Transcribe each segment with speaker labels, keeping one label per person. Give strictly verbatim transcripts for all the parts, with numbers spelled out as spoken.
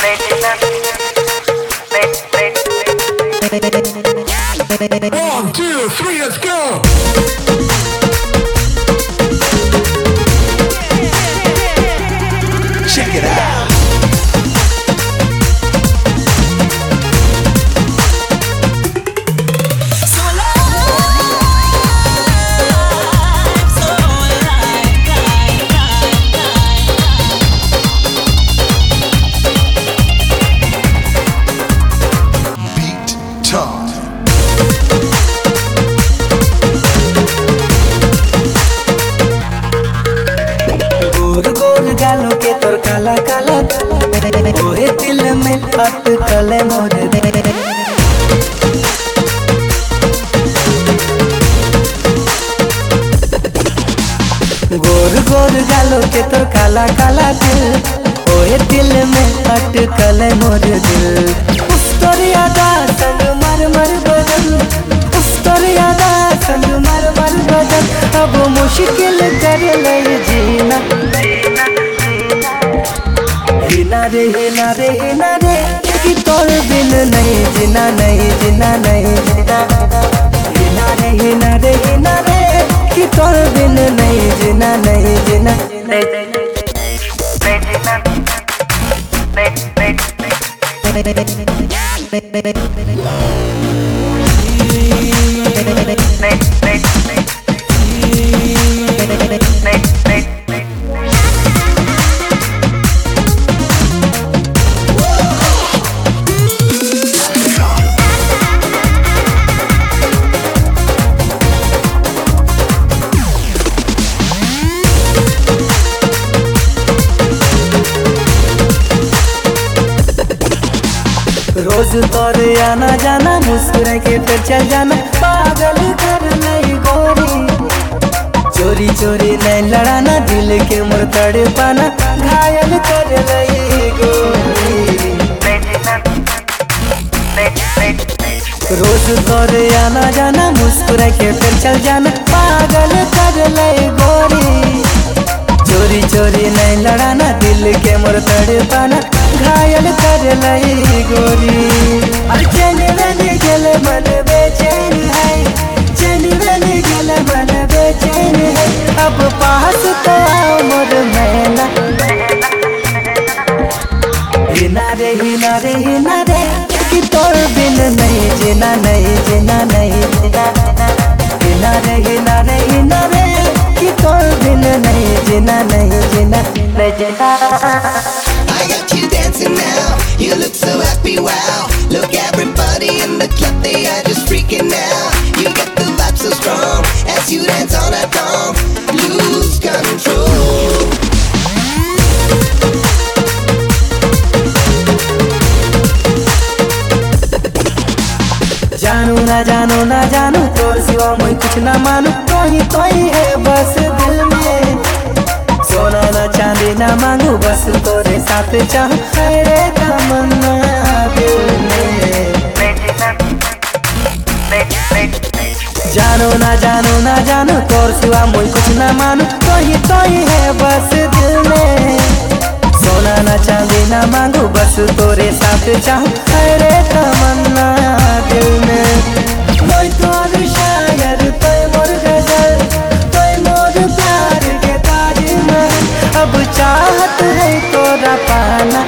Speaker 1: One, two, three, let's go! Check it out!
Speaker 2: गालों के तोर काला काला ओहे दिल में अटकल मोर दे गोर गोर गालों के तोर काला काला दिल ओहे दिल में अटकल मोर दिल उस तोर यादा संग मर मर बदल उस तोर यादा संग मर मर बदल अब मुश्किल कर ले जीना हिना रे हिना रे हिना रे कि तोर बिन नहीं जीना नहीं जीना नहीं जीना हिना रे हिना रे हिना रे कि तोर बिन नहीं जीना नहीं जीना रोज तोर आना जाना मुस्कुरा के फिर चल जाना पागल कर नहीं गोरी चोरी चोरी नहीं लड़ाना दिल के मुर तड़ पाना घायल कर नहीं गोरी रोज तोर आना जाना मुस्कुरा के फिर चल जाना पागल कर नहीं गोरी चोरी चोरी नहीं लड़ाना दिल के मुर तड़ पाना घायल कर लई गोरी और चैन बन गल मन बेचैन है चैन बन गल मन बेचैन है अब पास तो आओ मोर मैना हिना रे हिना रे हिना रे कि तोर बिन नहीं जीना नहीं जीना नहीं जीना हिना रे हिना रे हिना रे कि तोर बिन नहीं जीना नहीं जीना नहीं जीना
Speaker 3: I got you dancing now, you look so happy, wow. Look everybody in the club, they are just freaking out. You get the vibe so strong, as you dance on that dawn, lose control.
Speaker 2: जानू ना जानू ना जानू तोर सिवा मैं कुछ ना मानू तो ही तो ही है बस दिल में सोना ना चांदी ना मांगू बस तोरे साथ चाहूं तेरे तमन्ना दिल में जानू ना जानू ना जानू तोर सिवा मैं कुछ ना मानू तो ही तो ही है बस दिल में सोना ना चांदी ना मांगू बस तोरे साथ चाहूं तेरे तमन्ना दिल में मैं तोर शायर तोय मोर गजल तोय मोर प्यार के ताजमहल अब चाहत है तोरा पाना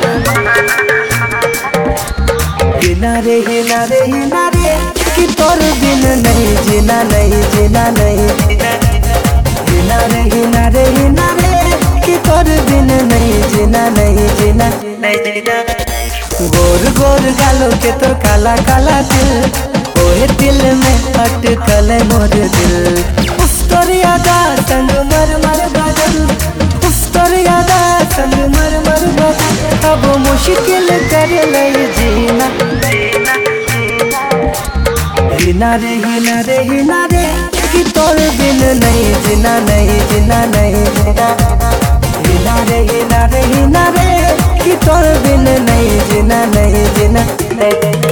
Speaker 2: हिना रे हिना रे हिना रे कि तोर बिन नहीं जीना नहीं जीना नहीं जीना हिना रे हिना रे हिना रे कि तोर बिन नहीं जीना नहीं जीना नहीं जीना गोर गोर गालों के तोर काला काला दिल ओहे दिल में अटकल मोर दिल उस तोर यादा संग मर मर बदल उस तोर यादा संग मर मर बदल अब मुश्किल कर ले जीना हिना रे हिना रे हिना रे कि तोर बिन नहीं जीना नहीं जीना नहीं जीना हिना रे हिना रे हिना रे कि तोर बिन नहीं जीना नहीं जीना नहीं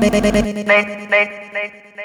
Speaker 2: नहीं नहीं नहीं